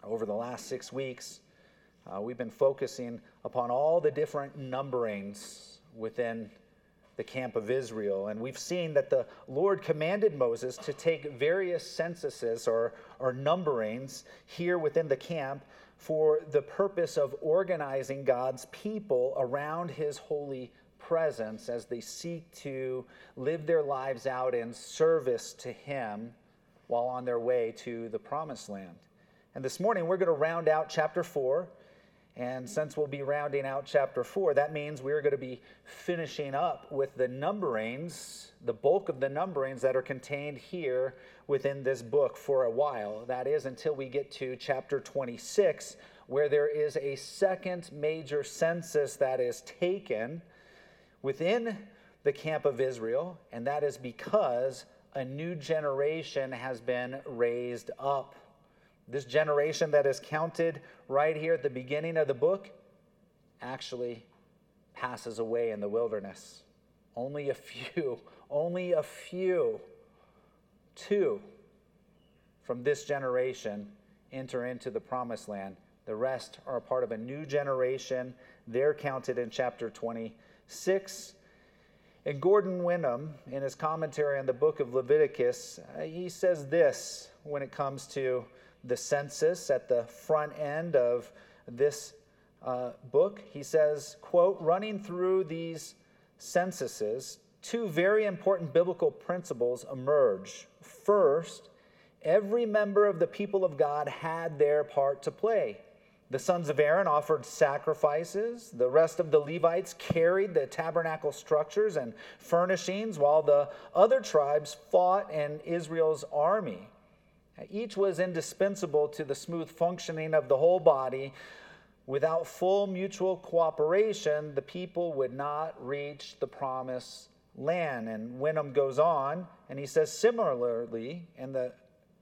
Over the last 6 weeks, we've been focusing upon all the different numberings within the camp of Israel. And we've seen that the Lord commanded Moses to take various censuses or numberings here within the camp for the purpose of organizing God's people around his holy presence as they seek to live their lives out in service to him while on their way to the promised land. And this morning we're going to round out chapter 4. And since we'll be rounding out chapter 4, that means we're going to be finishing up with the numberings, the bulk of the numberings that are contained here within this book for a while. That is until we get to chapter 26, where there is a second major census that is taken within the camp of Israel, and that is because a new generation has been raised up. This generation that is counted right here at the beginning of the book actually passes away in the wilderness. Only a few, two from this generation enter into the promised land. The rest are a part of a new generation. They're counted in chapter 26. And Gordon Wenham, in his commentary on the book of Leviticus, he says this when it comes to the census at the front end of this book. He says, quote, running through these censuses, two very important biblical principles emerge. First, every member of the people of God had their part to play. The sons of Aaron offered sacrifices. The rest of the Levites carried the tabernacle structures and furnishings, while the other tribes fought in Israel's army. Each was indispensable to the smooth functioning of the whole body. Without full mutual cooperation, the people would not reach the promised land. And Wenham goes on, and he says, similarly, in the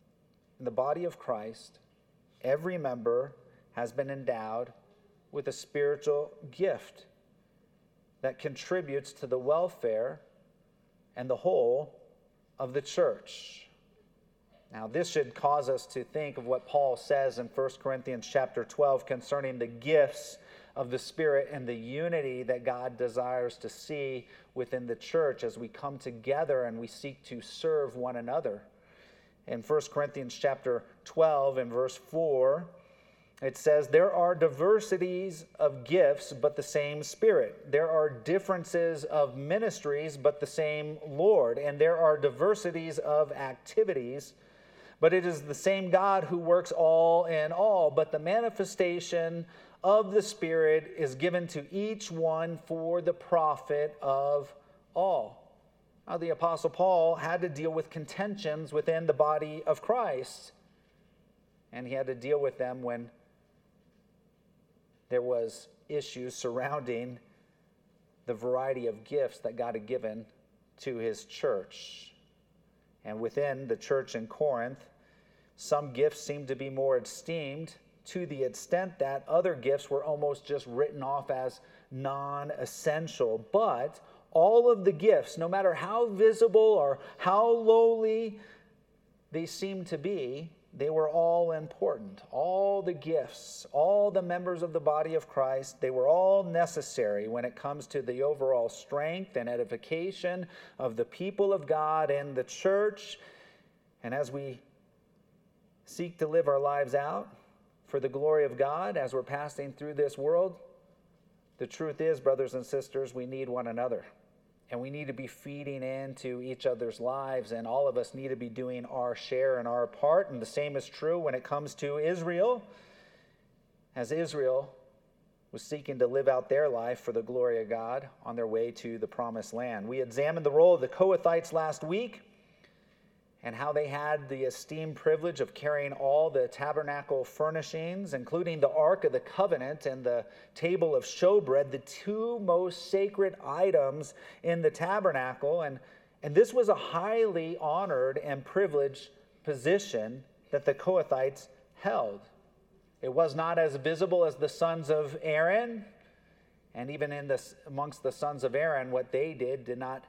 body of Christ, every member has been endowed with a spiritual gift that contributes to the welfare and the whole of the church. Now, this should cause us to think of what Paul says in 1 Corinthians chapter 12 concerning the gifts of the Spirit and the unity that God desires to see within the church as we come together and we seek to serve one another. In 1 Corinthians chapter 12 and verse 4, it says, there are diversities of gifts, but the same Spirit. There are differences of ministries, but the same Lord. And there are diversities of activities, but it is the same God who works all in all. But the manifestation of the Spirit is given to each one for the profit of all. Now, the Apostle Paul had to deal with contentions within the body of Christ. And he had to deal with them when there was issues surrounding the variety of gifts that God had given to his church. And within the church in Corinth, some gifts seemed to be more esteemed to the extent that other gifts were almost just written off as non-essential. But all of the gifts, no matter how visible or how lowly they seemed to be, they were all important. All the gifts, all the members of the body of Christ, they were all necessary when it comes to the overall strength and edification of the people of God and the church. And as we seek to live our lives out for the glory of God as we're passing through this world, the truth is, brothers and sisters, we need one another. And we need to be feeding into each other's lives, and all of us need to be doing our share and our part. And the same is true when it comes to Israel. As Israel was seeking to live out their life for the glory of God on their way to the promised land. We examined the role of the Kohathites last week and how they had the esteemed privilege of carrying all the tabernacle furnishings, including the Ark of the Covenant and the table of showbread, the two most sacred items in the tabernacle. And this was a highly honored and privileged position that the Kohathites held. It was not as visible as the sons of Aaron, and even amongst the sons of Aaron, what they did not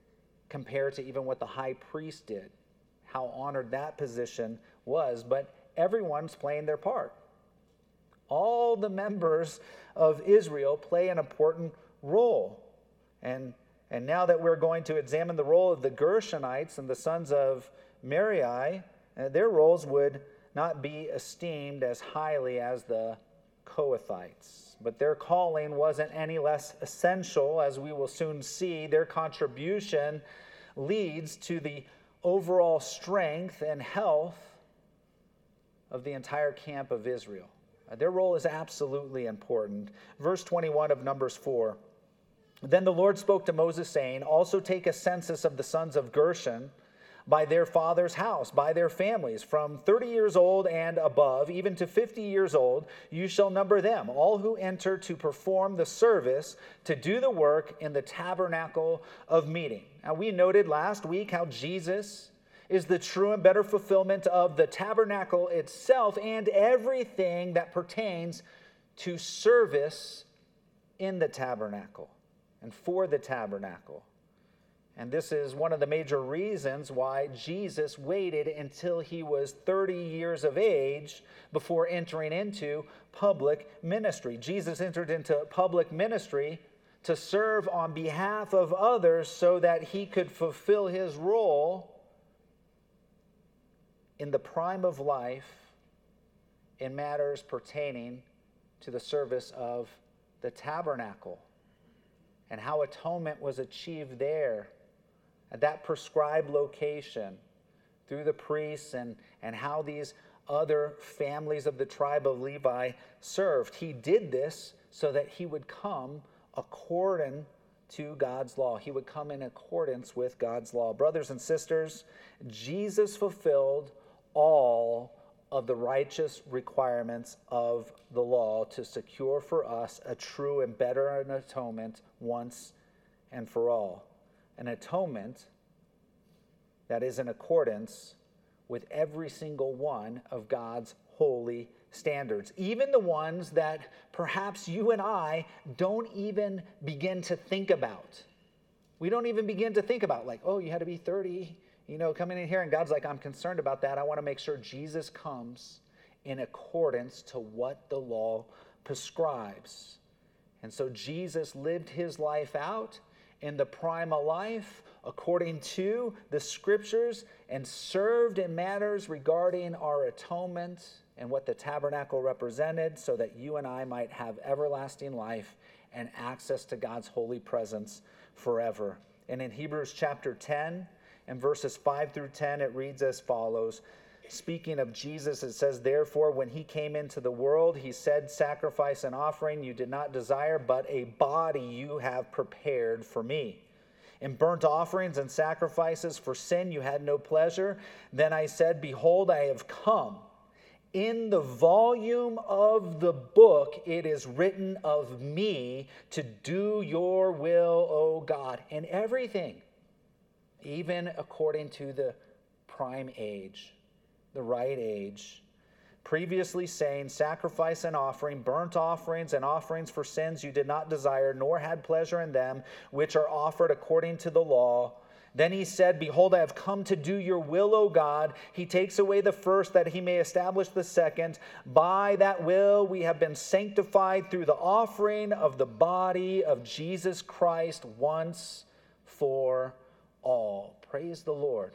compare to even what the high priest did, how honored that position was. But everyone's playing their part. All the members of Israel play an important role. And now that we're going to examine the role of the Gershonites and the sons of Merari, their roles would not be esteemed as highly as the Kohathites. But their calling wasn't any less essential, as we will soon see. Their contribution leads to the overall strength and health of the entire camp of Israel. Their role is absolutely important. Verse 21 of Numbers 4. Then the Lord spoke to Moses, saying, also take a census of the sons of Gershon by their father's house, by their families, from 30 years old and above, even to 50 years old. You shall number them, all who enter to perform the service, to do the work in the tabernacle of meeting. Now, we noted last week how Jesus is the true and better fulfillment of the tabernacle itself and everything that pertains to service in the tabernacle and for the tabernacle. And this is one of the major reasons why Jesus waited until he was 30 years of age before entering into public ministry. Jesus entered into public ministry to serve on behalf of others so that he could fulfill his role in the prime of life in matters pertaining to the service of the tabernacle and how atonement was achieved there at that prescribed location through the priests and how these other families of the tribe of Levi served. He did this so that he would come according to God's law. He would come in accordance with God's law. Brothers and sisters, Jesus fulfilled all of the righteous requirements of the law to secure for us a true and better atonement once and for all. An atonement that is in accordance with every single one of God's holy standards, even the ones that perhaps you and I don't even begin to think about. We don't even begin to think about, like, oh, you had to be 30, coming in here, and God's like, I'm concerned about that. I want to make sure Jesus comes in accordance to what the law prescribes. And so Jesus lived his life out in the prime of life according to the scriptures and served in matters regarding our atonement and what the tabernacle represented so that you and I might have everlasting life and access to God's holy presence forever. And in Hebrews chapter 10 and verses 5 through 10, it reads as follows. Speaking of Jesus, it says, therefore, when he came into the world, he said, sacrifice and offering you did not desire, but a body you have prepared for me. In burnt offerings and sacrifices for sin you had no pleasure. Then I said, behold, I have come. In the volume of the book it is written of me to do your will, O God, in everything, even according to the prime age, the right age, previously saying, sacrifice and offering, burnt offerings and offerings for sins you did not desire, nor had pleasure in them, which are offered according to the law. Then he said, behold, I have come to do your will, O God. He takes away the first that he may establish the second. By that will we have been sanctified through the offering of the body of Jesus Christ once for all. Praise the Lord.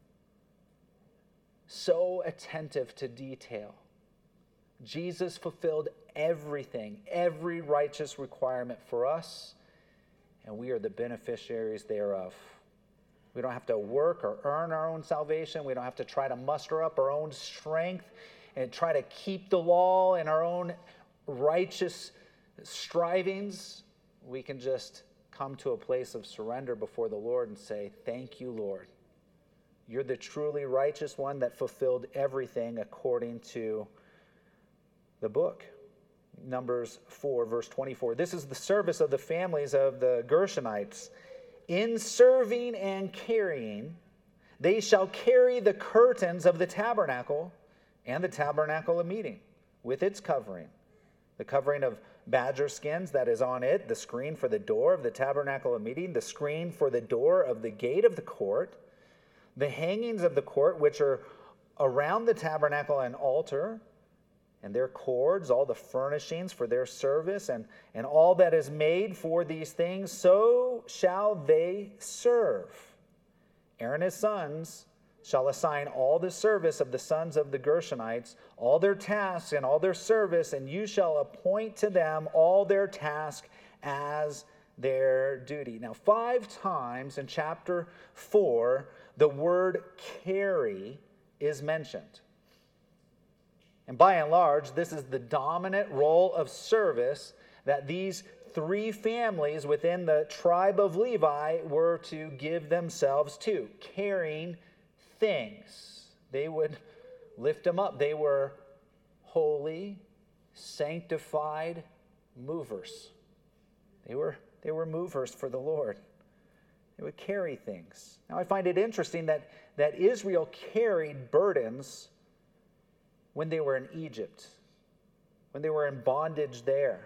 So attentive to detail. Jesus fulfilled everything, every righteous requirement for us, and we are the beneficiaries thereof. We don't have to work or earn our own salvation. We don't have to try to muster up our own strength and try to keep the law in our own righteous strivings. We can just come to a place of surrender before the Lord and say, thank you, Lord. You're the truly righteous one that fulfilled everything according to the book. Numbers 4, verse 24. This is the service of the families of the Gershonites. In serving and carrying, they shall carry the curtains of the tabernacle and the tabernacle of meeting with its covering. The covering of badger skins that is on it, the screen for the door of the tabernacle of meeting, the screen for the door of the gate of the court, the hangings of the court, which are around the tabernacle and altar, and their cords, all the furnishings for their service, and all that is made for these things, so shall they serve. Aaron and his sons shall assign all the service of the sons of the Gershonites, all their tasks and all their service, and you shall appoint to them all their task as their duty. Now, 5 times in chapter 4, the word carry is mentioned. And by and large, this is the dominant role of service that these 3 families within the tribe of Levi were to give themselves to, carrying things. They would lift them up. They were holy, sanctified movers. They were movers for the Lord. They would carry things. Now, I find it interesting that Israel carried burdens when they were in Egypt, when they were in bondage there.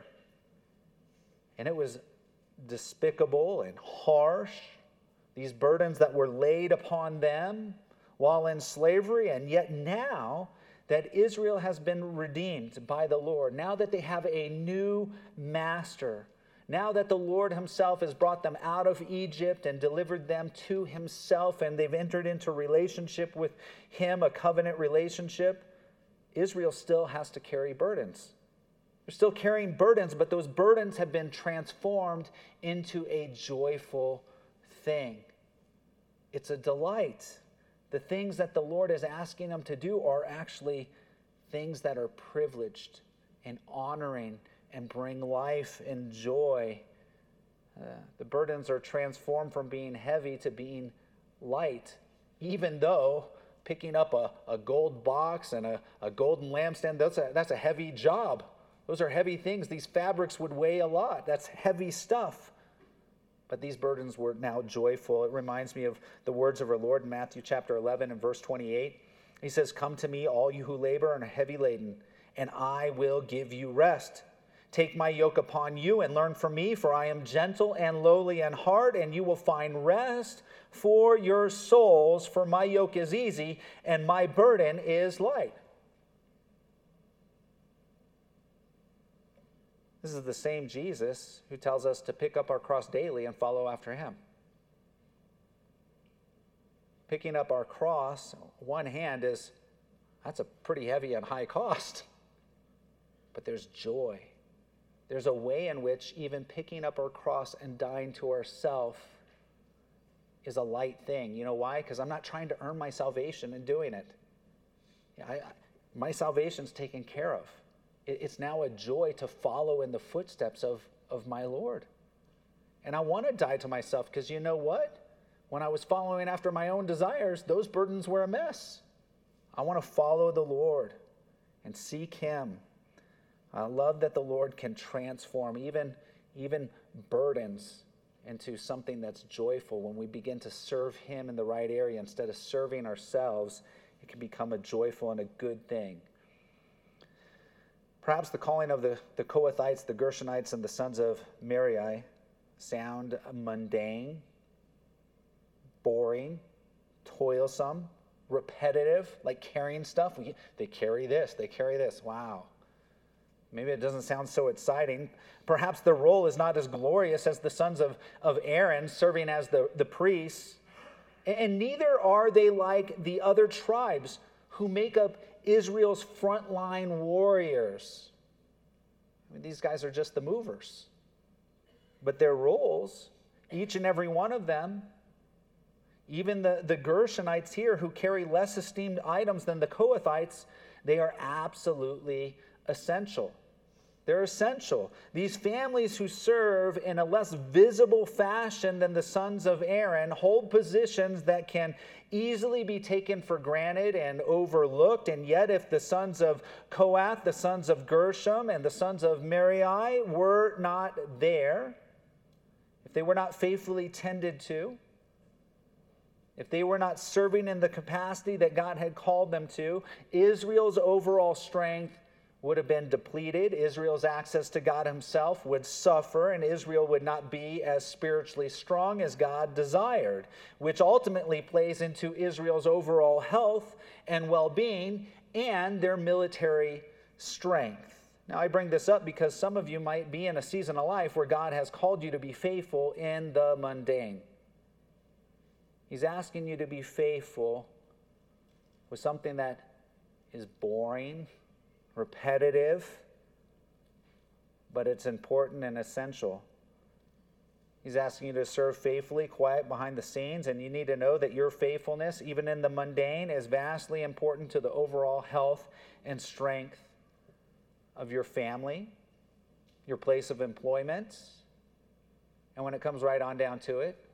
And it was despicable and harsh, these burdens that were laid upon them while in slavery. And yet now that Israel has been redeemed by the Lord, now that they have a new master, now that the Lord himself has brought them out of Egypt and delivered them to himself, and they've entered into relationship with him, a covenant relationship, Israel still has to carry burdens. They're still carrying burdens, but those burdens have been transformed into a joyful thing. It's a delight. The things that the Lord is asking them to do are actually things that are privileged and honoring and bring life and joy. The burdens are transformed from being heavy to being light, even though picking up a gold box and a golden lampstand, that's a heavy job. Those are heavy things. These fabrics would weigh a lot. That's heavy stuff. But these burdens were now joyful. It reminds me of the words of our Lord in Matthew chapter 11 and verse 28. He says, "Come to me, all you who labor and are heavy laden, and I will give you rest. Take my yoke upon you and learn from me, for I am gentle and lowly in heart, and you will find rest for your souls. For my yoke is easy and my burden is light." This is the same Jesus who tells us to pick up our cross daily and follow after him. Picking up our cross, one hand, that's a pretty heavy and high cost. But there's joy. There's a way in which even picking up our cross and dying to ourselves is a light thing. You know why? Because I'm not trying to earn my salvation in doing it. My salvation's taken care of. It's now a joy to follow in the footsteps of my Lord. And I want to die to myself because you know what? When I was following after my own desires, those burdens were a mess. I want to follow the Lord and seek him. I love that the Lord can transform even burdens into something that's joyful. When we begin to serve him in the right area instead of serving ourselves, it can become a joyful and a good thing. Perhaps the calling of the Kohathites, the Gershonites, and the sons of Merari sound mundane, boring, toilsome, repetitive, like carrying stuff. They carry this, they carry this. Wow. Maybe it doesn't sound so exciting. Perhaps their role is not as glorious as the sons of Aaron serving as the priests. And neither are they like the other tribes who make up Israel's frontline warriors. I mean, these guys are just the movers. But their roles, each and every one of them, even the Gershonites here who carry less esteemed items than the Kohathites, they are absolutely essential. They're essential. These families who serve in a less visible fashion than the sons of Aaron hold positions that can easily be taken for granted and overlooked. And yet if the sons of Kohath, the sons of Gershom, and the sons of Merari were not there, if they were not faithfully tended to, if they were not serving in the capacity that God had called them to, Israel's overall strength would have been depleted. Israel's access to God himself would suffer, and Israel would not be as spiritually strong as God desired, which ultimately plays into Israel's overall health and well-being and their military strength. Now, I bring this up because some of you might be in a season of life where God has called you to be faithful in the mundane. He's asking you to be faithful with something that is boring, repetitive, but it's important and essential. He's asking you to serve faithfully, quiet behind the scenes, and you need to know that your faithfulness, even in the mundane, is vastly important to the overall health and strength of your family, your place of employment, and when it comes right on down to it,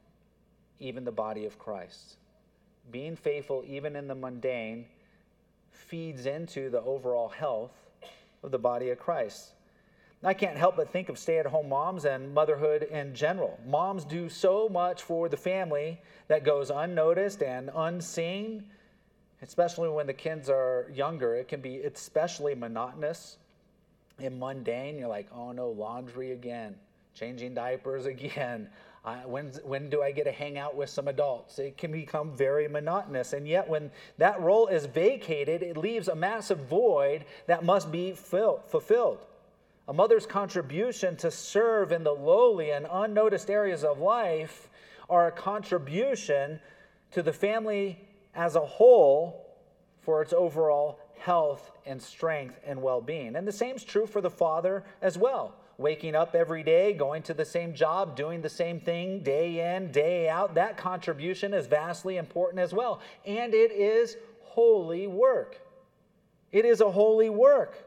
even the body of Christ. Being faithful even in the mundane feeds into the overall health of the body of Christ. I can't help but think of stay-at-home moms and motherhood in general. Moms do so much for the family that goes unnoticed and unseen, especially when the kids are younger. It can be especially monotonous and mundane. You're like, oh no, laundry again, changing diapers again. When do I get to hang out with some adults? It can become very monotonous. And yet when that role is vacated, it leaves a massive void that must be fulfilled. A mother's contribution to serve in the lowly and unnoticed areas of life are a contribution to the family as a whole for its overall health and strength and well-being. And the same is true for the father as well. Waking up every day, going to the same job, doing the same thing day in, day out, that contribution is vastly important as well. And it is holy work. It is a holy work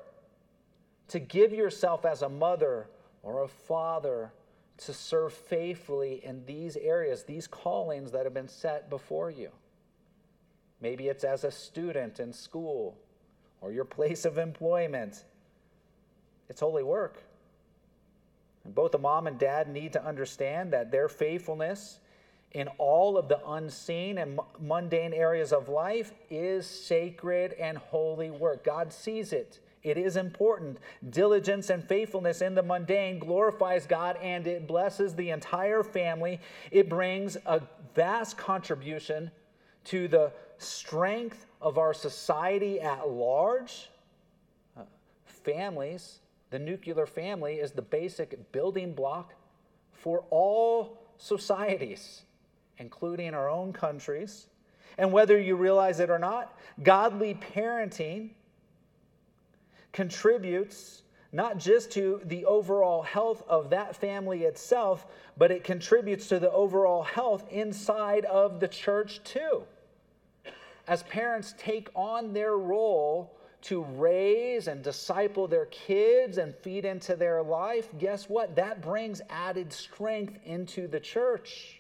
to give yourself as a mother or a father to serve faithfully in these areas, these callings that have been set before you. Maybe it's as a student in school or your place of employment. It's holy work. And both the mom and dad need to understand that their faithfulness in all of the unseen and mundane areas of life is sacred and holy work. God sees it. It is important. Diligence and faithfulness in the mundane glorifies God, and it blesses the entire family. It brings a vast contribution to the strength of our society at large. Families, the nuclear family, is the basic building block for all societies, including our own countries. And whether you realize it or not, godly parenting contributes not just to the overall health of that family itself, but it contributes to the overall health inside of the church too. As parents take on their role to raise and disciple their kids and feed into their life, guess what? That brings added strength into the church.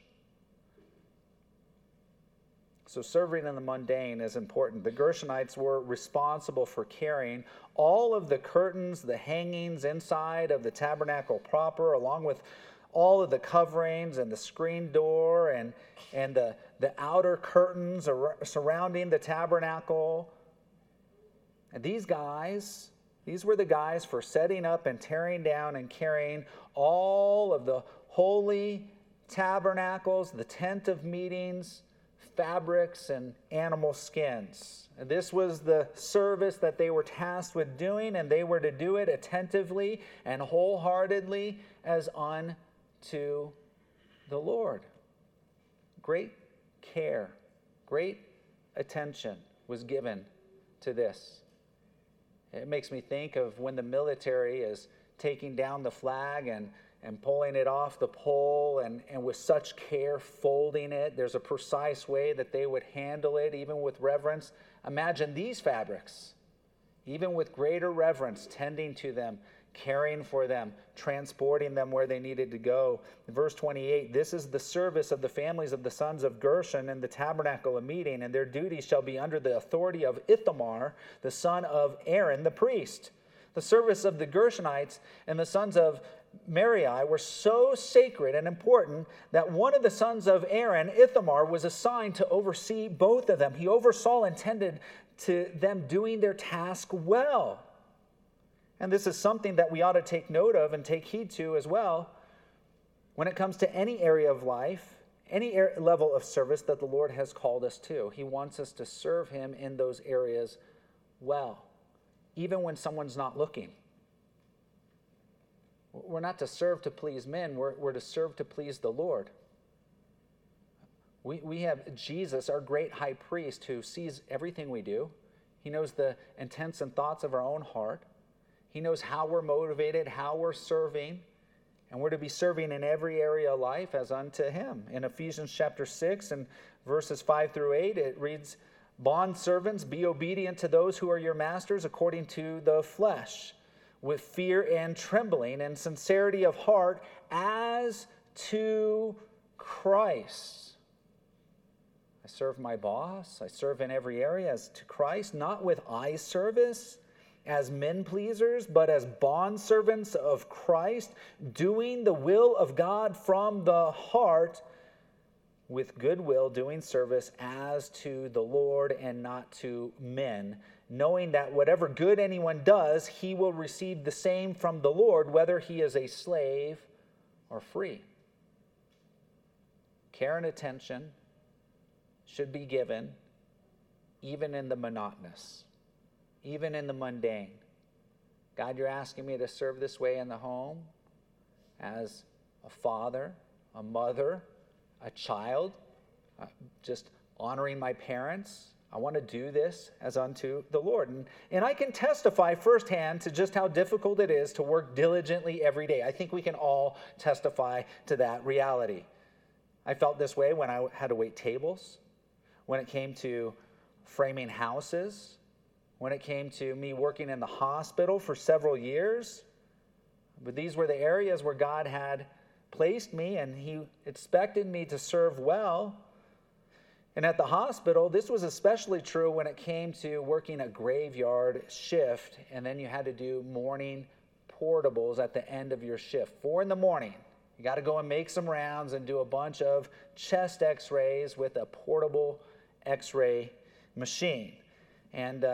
So serving in the mundane is important. The Gershonites were responsible for carrying all of the curtains, the hangings inside of the tabernacle proper, along with all of the coverings and the screen door and the outer curtains surrounding the tabernacle. And these were the guys for setting up and tearing down and carrying all of the holy tabernacles, the tent of meetings, fabrics, and animal skins. And this was the service that they were tasked with doing, and they were to do it attentively and wholeheartedly as unto the Lord. Great care, great attention was given to this. It makes me think of when the military is taking down the flag and pulling it off the pole and with such care folding it. There's a precise way that they would handle it, even with reverence. Imagine these fabrics, even with greater reverence, tending to them, caring for them, transporting them where they needed to go. In verse 28, this is the service of the families of the sons of Gershon in the tabernacle of meeting, and their duties shall be under the authority of Ithamar, the son of Aaron, the priest. The service of the Gershonites and the sons of Merari were so sacred and important that one of the sons of Aaron, Ithamar, was assigned to oversee both of them. He oversaw and tended to them doing their task well. And this is something that we ought to take note of and take heed to as well when it comes to any area of life, any level of service that the Lord has called us to. He wants us to serve him in those areas well, even when someone's not looking. We're not to serve to please men. We're to serve to please the Lord. We have Jesus, our great high priest, who sees everything we do. He knows the intents and thoughts of our own heart. He knows how we're motivated, how we're serving, and we're to be serving in every area of life as unto him. In Ephesians chapter 6 and verses 5 through 8, it reads, "Bondservants, be obedient to those who are your masters according to the flesh, with fear and trembling and sincerity of heart as to Christ." I serve my boss. I serve in every area as to Christ, not with eye service as men pleasers, but as bondservants of Christ, doing the will of God from the heart, with good will, doing service as to the Lord and not to men, knowing that whatever good anyone does, he will receive the same from the Lord, whether he is a slave or free. Care and attention should be given even in the monotonous, even in the mundane. God, you're asking me to serve this way in the home as a father, a mother, a child, just honoring my parents. I want to do this as unto the Lord. And I can testify firsthand to just how difficult it is to work diligently every day. I think we can all testify to that reality. I felt this way when I had to wait tables, when it came to framing houses, when it came to me working in the hospital for several years. But these were the areas where God had placed me, and he expected me to serve well. And at the hospital, this was especially true when it came to working a graveyard shift, and then you had to do morning portables at the end of your shift. 4 a.m, you got to go and make some rounds and do a bunch of chest x-rays with a portable x-ray machine. And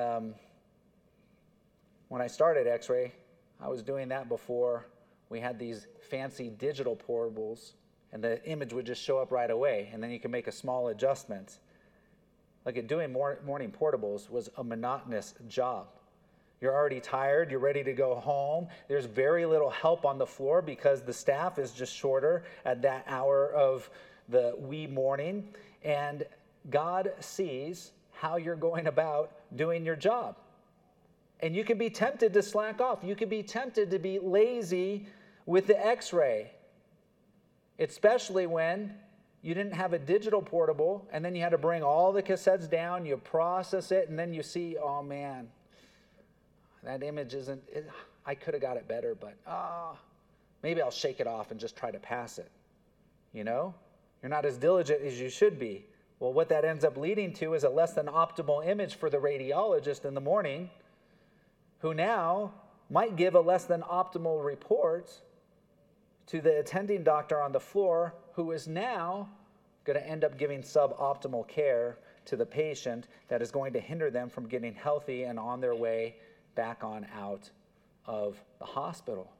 when I started x-ray, I was doing that before we had these fancy digital portables, and the image would just show up right away, and then you can make a small adjustment. Like doing morning portables was a monotonous job. You're already tired, you're ready to go home. There's very little help on the floor because the staff is just shorter at that hour of the wee morning, and God sees how you're going about doing your job. And you can be tempted to slack off. You can be tempted to be lazy with the x-ray, especially when you didn't have a digital portable, and then you had to bring all the cassettes down, you process it, and then you see, oh man, that image I could have got it better, but maybe I'll shake it off and just try to pass it. You know? You're not as diligent as you should be. Well, what that ends up leading to is a less than optimal image for the radiologist in the morning, who now might give a less than optimal report to the attending doctor on the floor, who is now going to end up giving suboptimal care to the patient that is going to hinder them from getting healthy and on their way back on out of the hospital.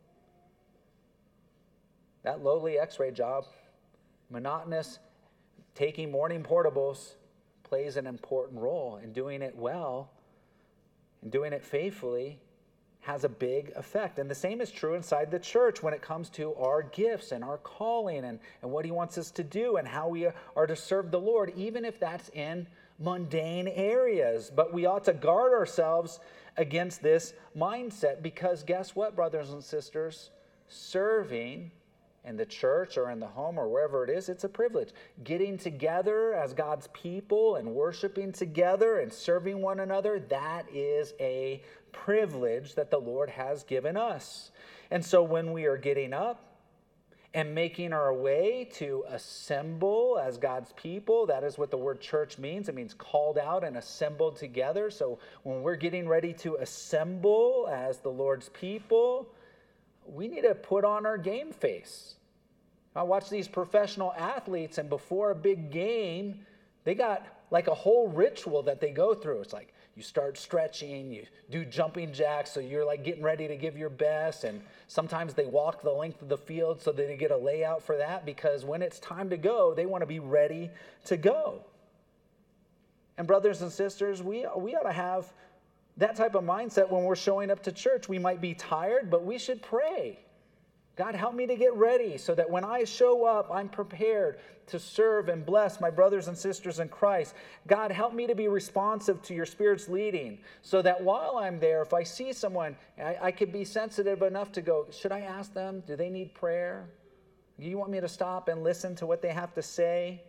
That lowly x-ray job, monotonous, taking morning portables, plays an important role, and doing it well and doing it faithfully has a big effect. And the same is true inside the church when it comes to our gifts and our calling and what he wants us to do and how we are to serve the Lord, even if that's in mundane areas. But we ought to guard ourselves against this mindset, because guess what, brothers and sisters? Serving in the church or in the home or wherever it is, it's a privilege. Getting together as God's people and worshiping together and serving one another, that is a privilege that the Lord has given us. And so when we are getting up and making our way to assemble as God's people, that is what the word church means. It means called out and assembled together. So when we're getting ready to assemble as the Lord's people, we need to put on our game face. I watch these professional athletes, and before a big game, they got like a whole ritual that they go through. It's like, you start stretching, you do jumping jacks, so you're like getting ready to give your best. And sometimes they walk the length of the field so they get a layout for that, because when it's time to go, they want to be ready to go. And brothers and sisters, we ought to have that type of mindset when we're showing up to church. We might be tired, but we should pray. God, help me to get ready so that when I show up, I'm prepared to serve and bless my brothers and sisters in Christ. God, help me to be responsive to your Spirit's leading so that while I'm there, if I see someone, I could be sensitive enough to go, should I ask them? Do they need prayer? Do you want me to stop and listen to what they have to say?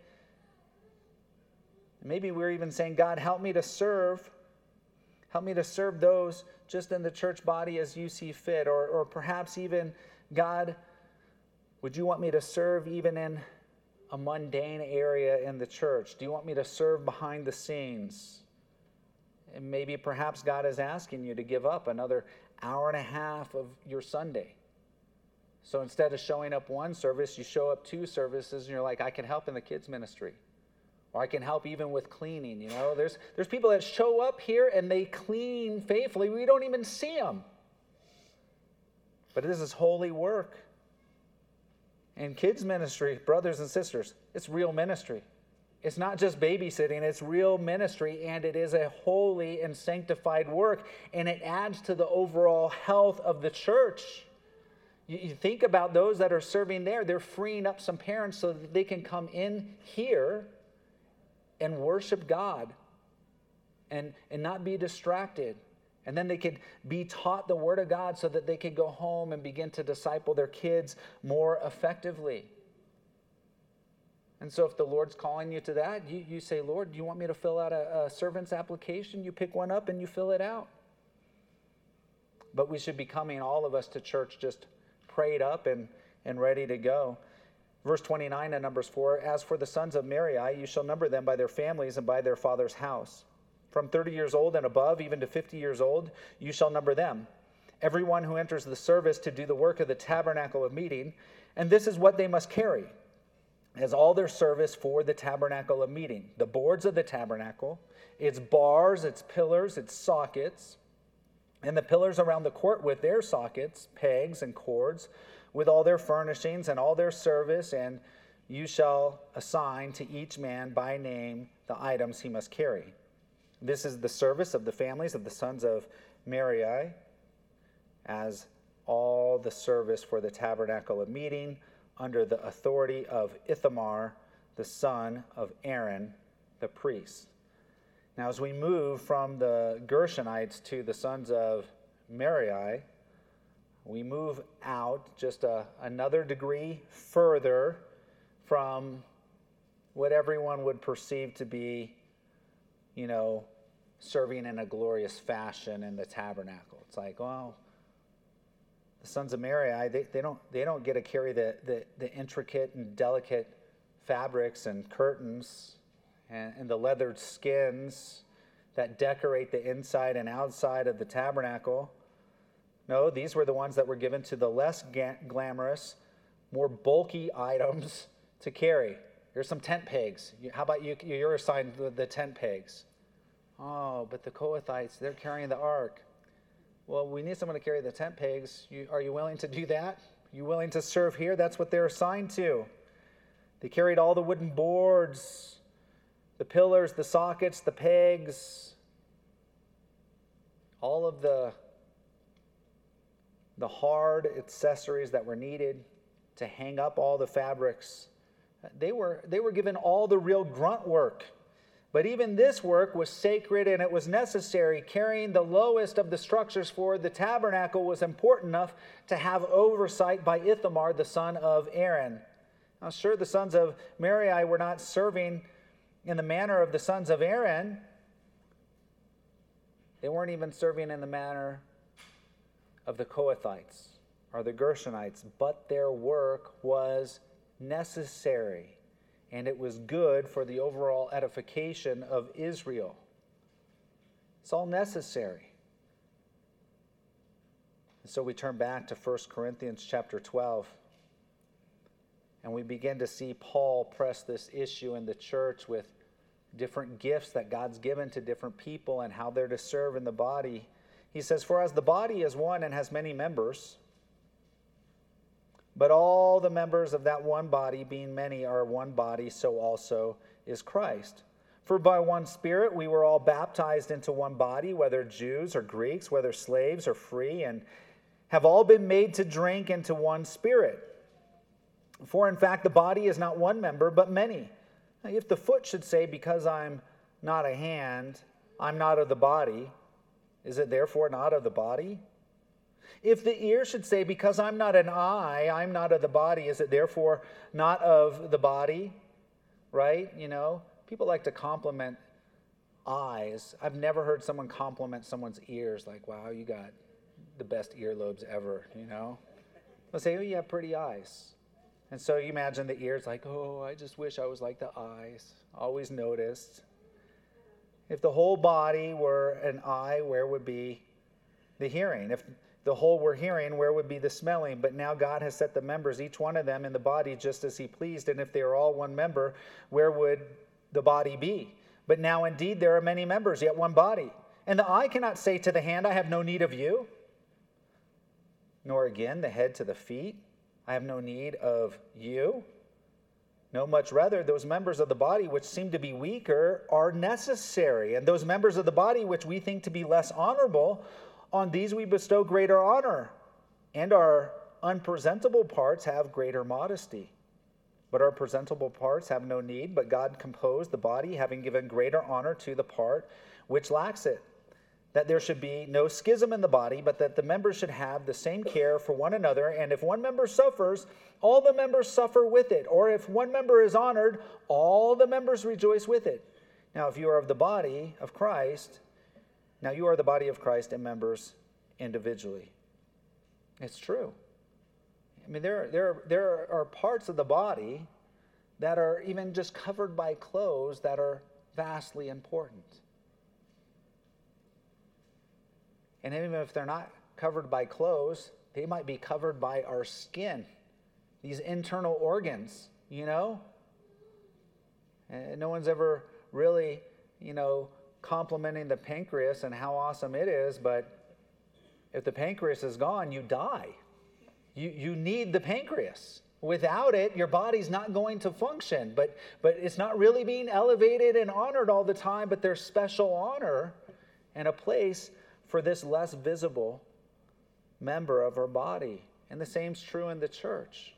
Maybe we're even saying, God, help me to serve. Help me to serve those just in the church body as you see fit. Or perhaps even, God, would you want me to serve even in a mundane area in the church? Do you want me to serve behind the scenes? And maybe perhaps God is asking you to give up another hour and a half of your Sunday. So instead of showing up one service, you show up two services, and you're like, I can help in the kids' ministry. Or I can help even with cleaning. There's people that show up here and they clean faithfully. We don't even see them. But this is holy work. And kids ministry, brothers and sisters, it's real ministry. It's not just babysitting, it's real ministry, and it is a holy and sanctified work, and it adds to the overall health of the church. You think about those that are serving there, they're freeing up some parents so that they can come in here and worship God and not be distracted. And then they could be taught the Word of God so that they could go home and begin to disciple their kids more effectively. And so if the Lord's calling you to that, you say, Lord, do you want me to fill out a servant's application? You pick one up and you fill it out. But we should be coming, all of us, to church just prayed up and ready to go. Verse 29 in Numbers 4, as for the sons of Merari, you shall number them by their families and by their father's house. From 30 years old and above, even to 50 years old, you shall number them. Everyone who enters the service to do the work of the tabernacle of meeting, and this is what they must carry, as all their service for the tabernacle of meeting. The boards of the tabernacle, its bars, its pillars, its sockets, and the pillars around the court with their sockets, pegs, and cords, with all their furnishings and all their service, and you shall assign to each man by name the items he must carry. This is the service of the families of the sons of Merari, as all the service for the tabernacle of meeting, under the authority of Ithamar, the son of Aaron, the priest. Now, as we move from the Gershonites to the sons of Merari, we move out just another degree further from what everyone would perceive to be, serving in a glorious fashion in the tabernacle. It's like, well, the sons of Merari, they don't get to carry the intricate and delicate fabrics and curtains and the leathered skins that decorate the inside and outside of the tabernacle. No, these were the ones that were given to the less glamorous, more bulky items to carry. Here's some tent pegs. How about you? You're assigned the tent pegs. Oh, but the Kohathites, they're carrying the ark. Well, we need someone to carry the tent pegs. Are you willing to do that? Are you willing to serve here? That's what they're assigned to. They carried all the wooden boards, the pillars, the sockets, the pegs, all of the hard accessories that were needed to hang up all the fabrics. They were given all the real grunt work. But even this work was sacred and it was necessary. Carrying the lowest of the structures for the tabernacle was important enough to have oversight by Ithamar, the son of Aaron. Now, sure, the sons of Merari were not serving in the manner of the sons of Aaron. They weren't even serving in the manner of the Kohathites or the Gershonites, but their work was necessary, and it was good for the overall edification of Israel. It's all necessary. And so we turn back to 1 Corinthians chapter 12, and we begin to see Paul press this issue in the church with different gifts that God's given to different people and how they're to serve in the body. He says, "For as the body is one and has many members, but all the members of that one body, being many, are one body, so also is Christ. For by one Spirit we were all baptized into one body, whether Jews or Greeks, whether slaves or free, and have all been made to drink into one Spirit. For in fact the body is not one member, but many. If the foot should say, because I'm not a hand, I'm not of the body, is it therefore not of the body? If the ear should say, because I'm not an eye, I'm not of the body, is it therefore not of the body?" Right? You know, people like to compliment eyes. I've never heard someone compliment someone's ears like, "Wow, you got the best earlobes ever," you know? They'll say, "Oh, you have pretty eyes." And so you imagine the ears like, "Oh, I just wish I was like the eyes. Always noticed." If the whole body were an eye, where would be the hearing? If the whole were hearing, where would be the smelling? But now God has set the members, each one of them, in the body just as he pleased. And if they are all one member, where would the body be? But now indeed there are many members, yet one body. And the eye cannot say to the hand, "I have no need of you." Nor again the head to the feet, "I have no need of you." No, much rather, those members of the body which seem to be weaker are necessary. And those members of the body which we think to be less honorable, on these we bestow greater honor. And our unpresentable parts have greater modesty. But our presentable parts have no need, but God composed the body, having given greater honor to the part which lacks it, that there should be no schism in the body, but that the members should have the same care for one another. And if one member suffers, all the members suffer with it. Or if one member is honored, all the members rejoice with it. Now, if you are of the body of Christ, now you are the body of Christ and members individually. It's true. I mean, there are parts of the body that are even just covered by clothes that are vastly important. And even if they're not covered by clothes, they might be covered by our skin, these internal organs, you know? And no one's ever really, complimenting the pancreas and how awesome it is, but if the pancreas is gone, you die. You need the pancreas. Without it, your body's not going to function. But it's not really being elevated and honored all the time, but there's special honor and a place for this less visible member of our body. And the same's true in the church,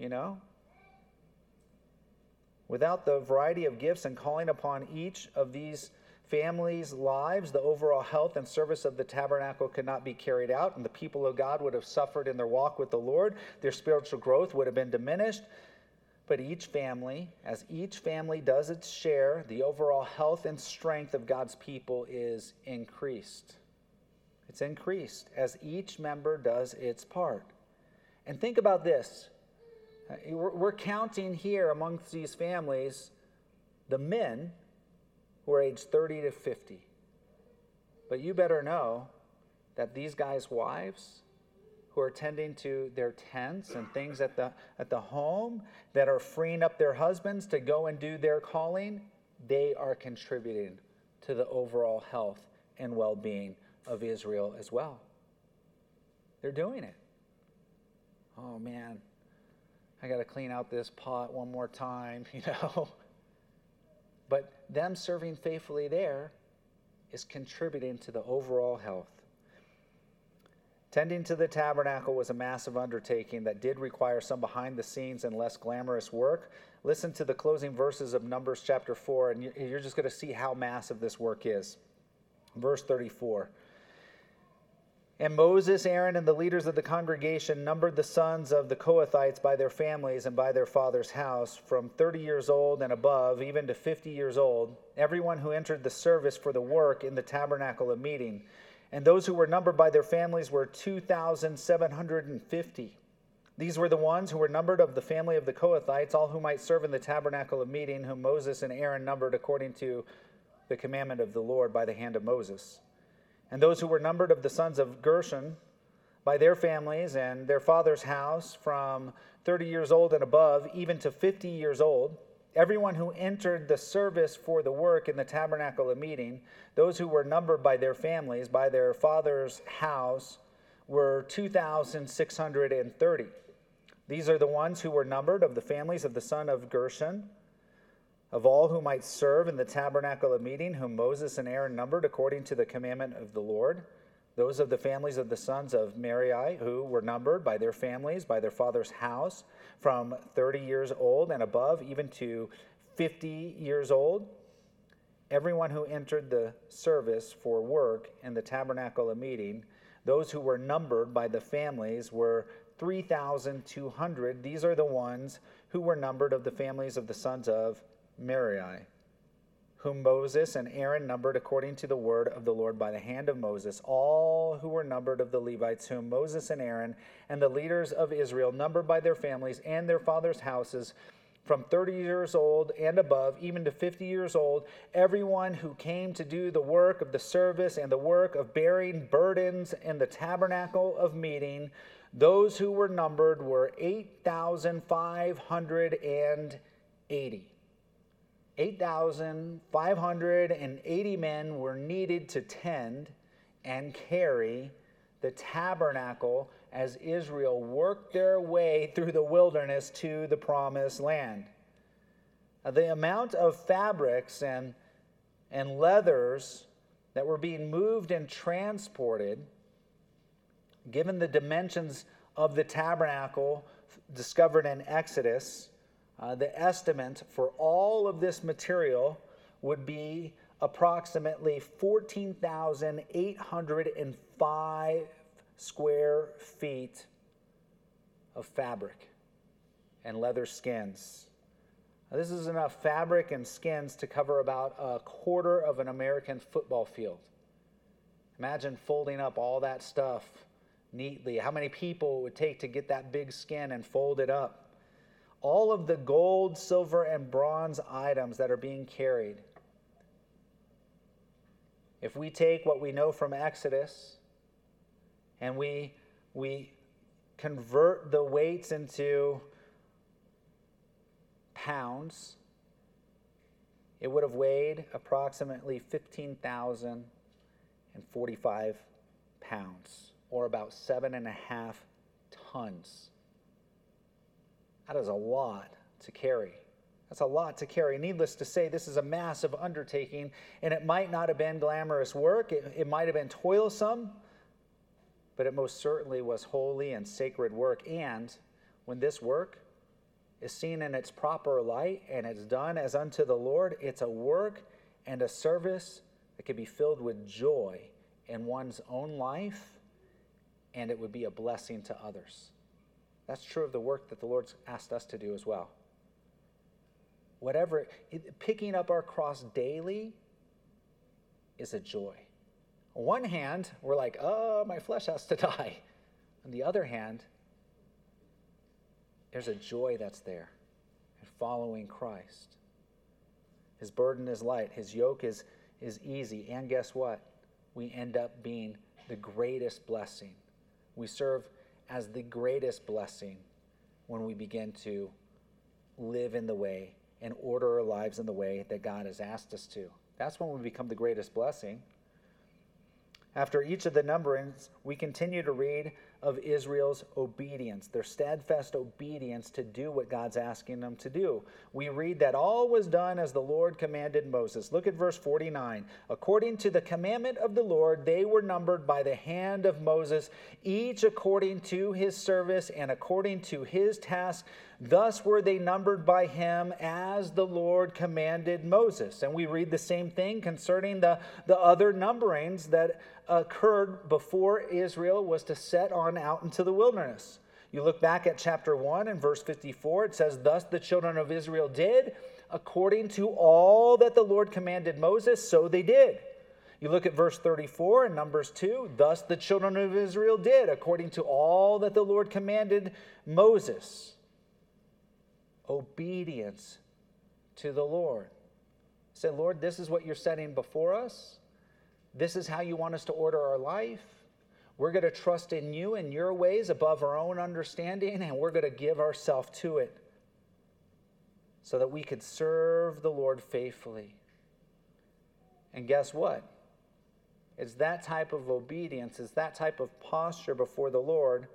Without the variety of gifts and calling upon each of these families' lives, the overall health and service of the tabernacle could not be carried out, and the people of God would have suffered in their walk with the Lord. Their spiritual growth would have been diminished. But each family, as each family does its share, the overall health and strength of God's people is increased. It's increased as each member does its part. And think about this. We're counting here amongst these families the men who are aged 30 to 50. But you better know that these guys' wives who are tending to their tents and things at the home, that are freeing up their husbands to go and do their calling, they are contributing to the overall health and well-being of Israel as well. They're doing it. Oh man, I got to clean out this pot one more time, But them serving faithfully there is contributing to the overall health. Tending to the tabernacle was a massive undertaking that did require some behind-the-scenes and less glamorous work. Listen to the closing verses of Numbers chapter 4, and you're just going to see how massive this work is. Verse 34. And Moses, Aaron, and the leaders of the congregation numbered the sons of the Kohathites by their families and by their father's house, from 30 years old and above, even to 50 years old, everyone who entered the service for the work in the tabernacle of meeting. And those who were numbered by their families were 2,750. These were the ones who were numbered of the family of the Kohathites, all who might serve in the tabernacle of meeting, whom Moses and Aaron numbered according to the commandment of the Lord by the hand of Moses. And those who were numbered of the sons of Gershon by their families and their father's house, from 30 years old and above, even to 50 years old, Everyone who entered the service for the work in the tabernacle of meeting, those who were numbered by their families, by their father's house, were 2,630. These are the ones who were numbered of the families of the son of Gershon, of all who might serve in the tabernacle of meeting, whom Moses and Aaron numbered according to the commandment of the Lord. Those of the families of the sons of Merari, who were numbered by their families, by their father's house, from 30 years old and above, even to 50 years old. Everyone who entered the service for work in the tabernacle of meeting, those who were numbered by the families were 3,200. These are the ones who were numbered of the families of the sons of Merari, whom Moses and Aaron numbered according to the word of the Lord by the hand of Moses. All who were numbered of the Levites, whom Moses and Aaron and the leaders of Israel numbered by their families and their fathers' houses, from 30 years old and above, even to 50 years old, everyone who came to do the work of the service and the work of bearing burdens in the tabernacle of meeting, those who were numbered were 8,580. 8,580 men were needed to tend and carry the tabernacle as Israel worked their way through the wilderness to the promised land. The amount of fabrics and leathers that were being moved and transported, given the dimensions of the tabernacle discovered in Exodus, the estimate for all of this material would be approximately 14,805 square feet of fabric and leather skins. Now, this is enough fabric and skins to cover about a quarter of an American football field. Imagine folding up all that stuff neatly. How many people it would take to get that big skin and fold it up? All of the gold, silver, and bronze items that are being carried. If we take what we know from Exodus and we convert the weights into pounds, it would have weighed approximately 15,045 pounds, or about 7.5 tons. That is a lot to carry. That's a lot to carry. Needless to say, this is a massive undertaking, and it might not have been glamorous work. It might have been toilsome, but it most certainly was holy and sacred work. And when this work is seen in its proper light and it's done as unto the Lord, it's a work and a service that can be filled with joy in one's own life, and it would be a blessing to others. That's true of the work that the Lord's asked us to do as well. Picking up our cross daily is a joy. On one hand, we're like, oh, my flesh has to die. On the other hand, there's a joy that's there in following Christ. His burden is light. His yoke is easy. And guess what? We end up being the greatest blessing. We serve as the greatest blessing when we begin to live in the way and order our lives in the way that God has asked us to. That's when we become the greatest blessing. After each of the numberings, we continue to read of Israel's obedience, their steadfast obedience to do what God's asking them to do. We read that all was done as the Lord commanded Moses. Look at verse 49. According to the commandment of the Lord, they were numbered by the hand of Moses, each according to his service and according to his task. Thus were they numbered by him as the Lord commanded Moses. And we read the same thing concerning the other numberings that occurred before Israel was to set on out into the wilderness. You look back at chapter 1 and verse 54, it says, thus the children of Israel did, according to all that the Lord commanded Moses, so they did. You look at verse 34 in Numbers 2, thus the children of Israel did, according to all that the Lord commanded Moses. Obedience to the Lord. Say, Lord, this is what you're setting before us. This is how you want us to order our life. We're going to trust in you and your ways above our own understanding, and we're going to give ourselves to it. so that we could serve the Lord faithfully. And guess what? It's that type of obedience, it's that type of posture before the Lord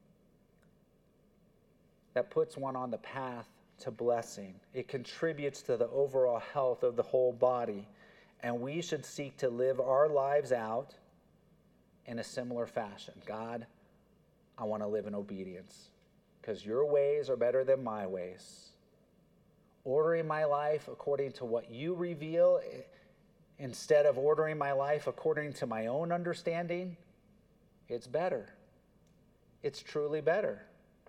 that puts one on the path to blessing. It contributes to the overall health of the whole body. And we should seek to live our lives out in a similar fashion. God, I want to live in obedience because your ways are better than my ways. Ordering my life according to what you reveal instead of ordering my life according to my own understanding, it's better. It's truly better.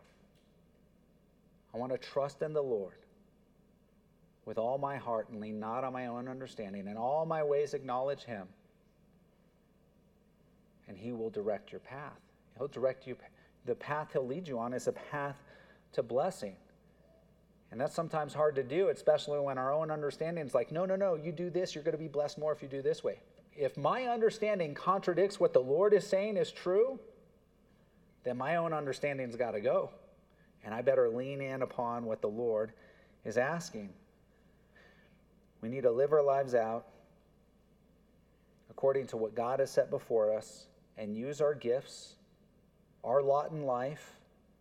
I want to trust in the Lord with all my heart and lean not on my own understanding. In all my ways acknowledge him, and he will direct your path. He'll direct you. The path he'll lead you on is a path to blessing. And that's sometimes hard to do, especially when our own understanding is like, no, you do this, you're going to be blessed more if you do this way. If my understanding contradicts what the Lord is saying is true, then my own understanding's got to go. And I better lean in upon what the Lord is asking. We need to live our lives out according to what God has set before us and use our gifts, our lot in life,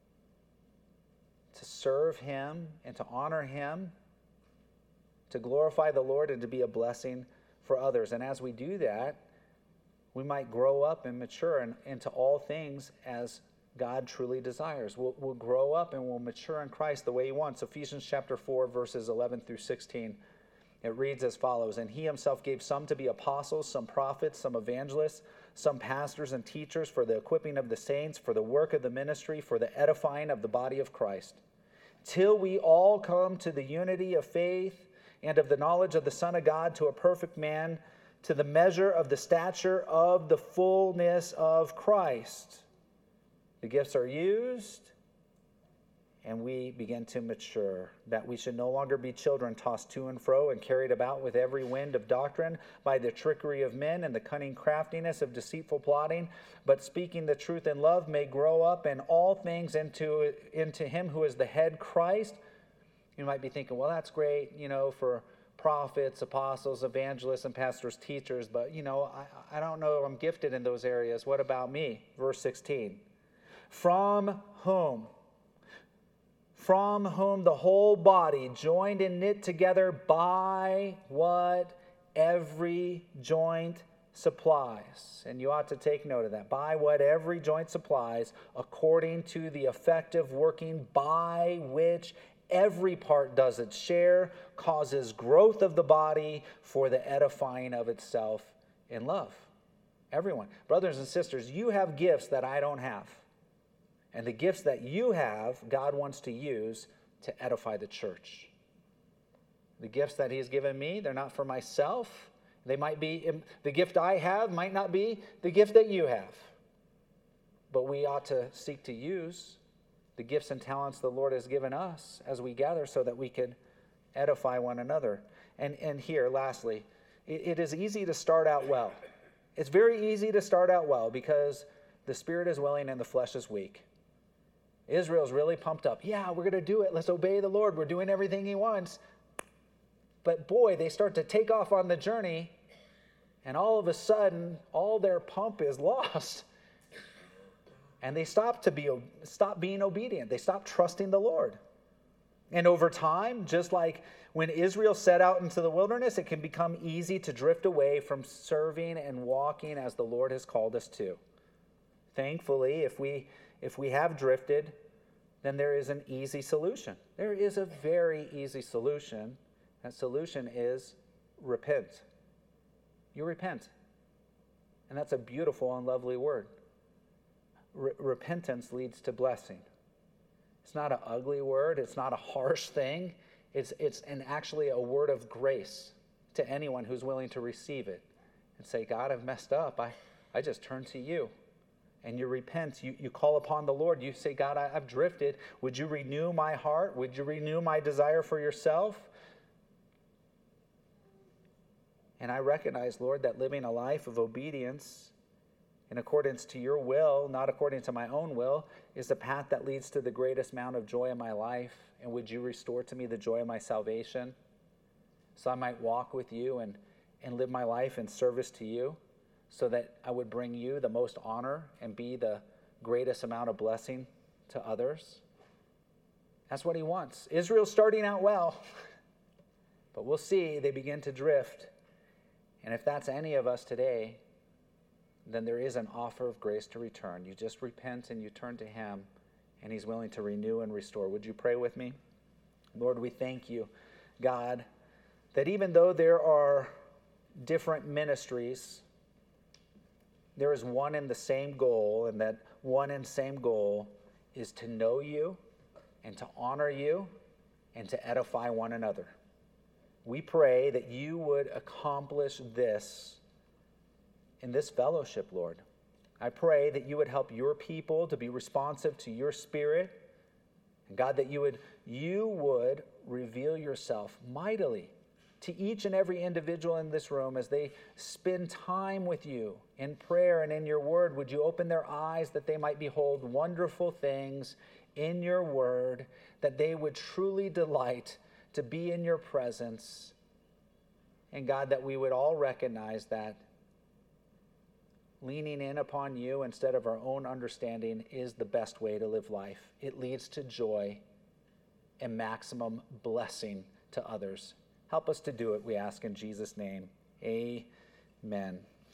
to serve him and to honor him, to glorify the Lord and to be a blessing for others. And as we do that, we might grow up and mature into all things as God truly desires. We'll grow up and we'll mature in Christ the way he wants. Ephesians chapter 4, verses 11 through 16. It reads as follows, "And he himself gave some to be apostles, some prophets, some evangelists, some pastors and teachers for the equipping of the saints, for the work of the ministry, for the edifying of the body of Christ, till we all come to the unity of faith and of the knowledge of the Son of God, to a perfect man, to the measure of the stature of the fullness of Christ." The gifts are used, and we begin to mature, that we should no longer be children tossed to and fro and carried about with every wind of doctrine by the trickery of men and the cunning craftiness of deceitful plotting, but speaking the truth in love may grow up in all things into him who is the head, Christ. You might be thinking, well, that's great, for prophets, apostles, evangelists, and pastors, teachers, but, I don't know if I'm gifted in those areas. What about me? Verse 16. From whom the whole body, joined and knit together by what every joint supplies. And you ought to take note of that. By what every joint supplies, according to the effective working by which every part does its share, causes growth of the body for the edifying of itself in love. Everyone. Brothers and sisters, you have gifts that I don't have. And the gifts that you have, God wants to use to edify the church. The gifts that he's given me, they're not for myself. They might be, the gift I have might not be the gift that you have. But we ought to seek to use the gifts and talents the Lord has given us as we gather so that we could edify one another. And here, lastly, it is easy to start out well. It's very easy to start out well because the spirit is willing and the flesh is weak. Israel's really pumped up. Yeah, we're going to do it. Let's obey the Lord. We're doing everything he wants. But boy, they start to take off on the journey, and all of a sudden, all their pump is lost. And they stop being obedient. They stop trusting the Lord. And over time, just like when Israel set out into the wilderness, it can become easy to drift away from serving and walking as the Lord has called us to. Thankfully, if we have drifted, then there is an easy solution. There is a very easy solution. That solution is repent. You repent. And that's a beautiful and lovely word. Repentance leads to blessing. It's not an ugly word. It's not a harsh thing. It's actually a word of grace to anyone who's willing to receive it and say, God, I've messed up. I just turn to you. And you repent, you call upon the Lord. You say, God, I've drifted. Would you renew my heart? Would you renew my desire for yourself? And I recognize, Lord, that living a life of obedience in accordance to your will, not according to my own will, is the path that leads to the greatest amount of joy in my life. And would you restore to me the joy of my salvation so I might walk with you and live my life in service to you so that I would bring you the most honor and be the greatest amount of blessing to others? That's what he wants. Israel's starting out well, but we'll see they begin to drift. And if that's any of us today, then there is an offer of grace to return. You just repent and you turn to him, and he's willing to renew and restore. Would you pray with me? Lord, we thank you, God, that even though there are different ministries, there is one and the same goal, and that one and same goal is to know you and to honor you and to edify one another. We pray that you would accomplish this in this fellowship, Lord. I pray that you would help your people to be responsive to your Spirit. And God, that you would reveal yourself mightily to each and every individual in this room as they spend time with you in prayer and in your word. Would you open their eyes that they might behold wonderful things in your word, that they would truly delight to be in your presence. And God, that we would all recognize that leaning in upon you instead of our own understanding is the best way to live life. It leads to joy and maximum blessing to others. Help us to do it, we ask in Jesus' name. Amen.